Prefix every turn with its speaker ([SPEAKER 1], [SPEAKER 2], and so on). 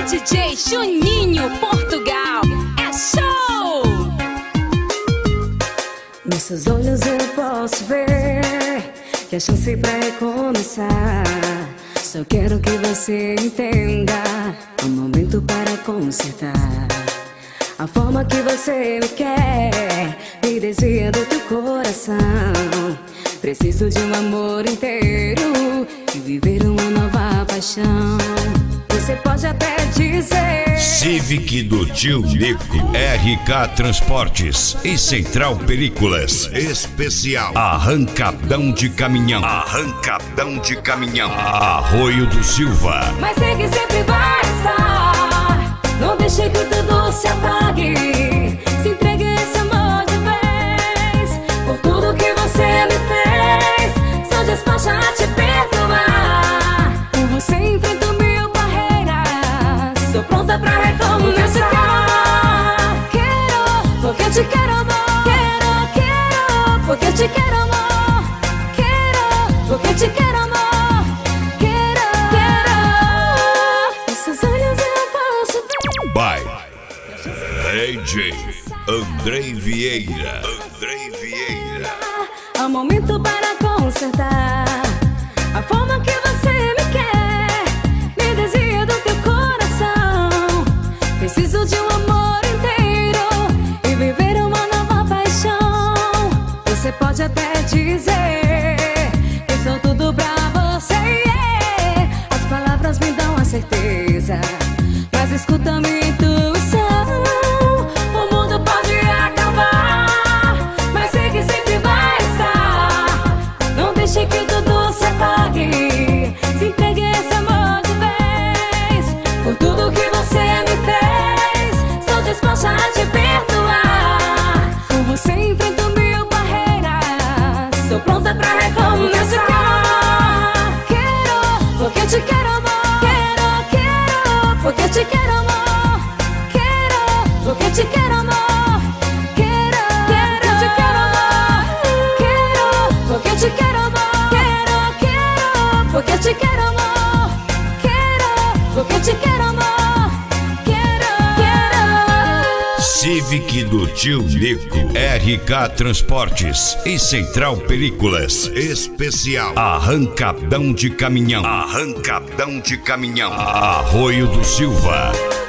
[SPEAKER 1] DJ Juninho Portugal, é show!
[SPEAKER 2] Nos seus olhos eu posso ver que a chance pra recomeçar. Só quero que você entenda o momento para consertar. A forma que você me quer me desvia do teu coração. Preciso de um amor inteiro e viver uma nova paixão. Você pode até dizer
[SPEAKER 3] Civic do Tio Nico, RK Transportes e Central Películas Especial. Arrancadão de caminhão, arrancadão de caminhão, Arroio do Silva.
[SPEAKER 2] mas sei que sempre vai estar. Não deixe que tudo se apague. Se entregue esse amor de vez. Por tudo que você me fez, sou disposta a te perdoar. Por você enfrento mil barreiras. Sou pronta pra recomeçar. Quero, porque te quero, amor. Quero, porque te quero, amor. Quero, porque te quero, amor. Esses olhos eu posso ver.
[SPEAKER 3] By DJ Andrei Vieira. Andrei Vieira.
[SPEAKER 2] Há um momento para consertar. A forma que você me quer me desvia do teu coração. Preciso de um amor inteiro e viver uma nova paixão. Você pode até dizer que sou tudo pra você, yeah. As palavras me dão a certeza, mas escuta a minha intuição. O mundo pode acabar, mas sei que sempre vai estar. Não deixe que tudo se apague. Se entregue esse amor de vez. Por tudo que você me fez, sou disposta a te perdoar. Por você enfrento mil barreiras. Sou pronta pra recomeçar. Quero, porque te quero, amor. Quero, porque te quero, amor. Quero, porque te quero, amor. Quero, porque te quero, amor. Quero, porque te quero, amor. Quero, porque te quero, amor. Quero, porque te quero, amor. Quero.
[SPEAKER 3] Civic do Tio Nico, RK Transportes e Central Películas Especial. Arrancadão de caminhão, arrancadão de caminhão, Arroio do Silva.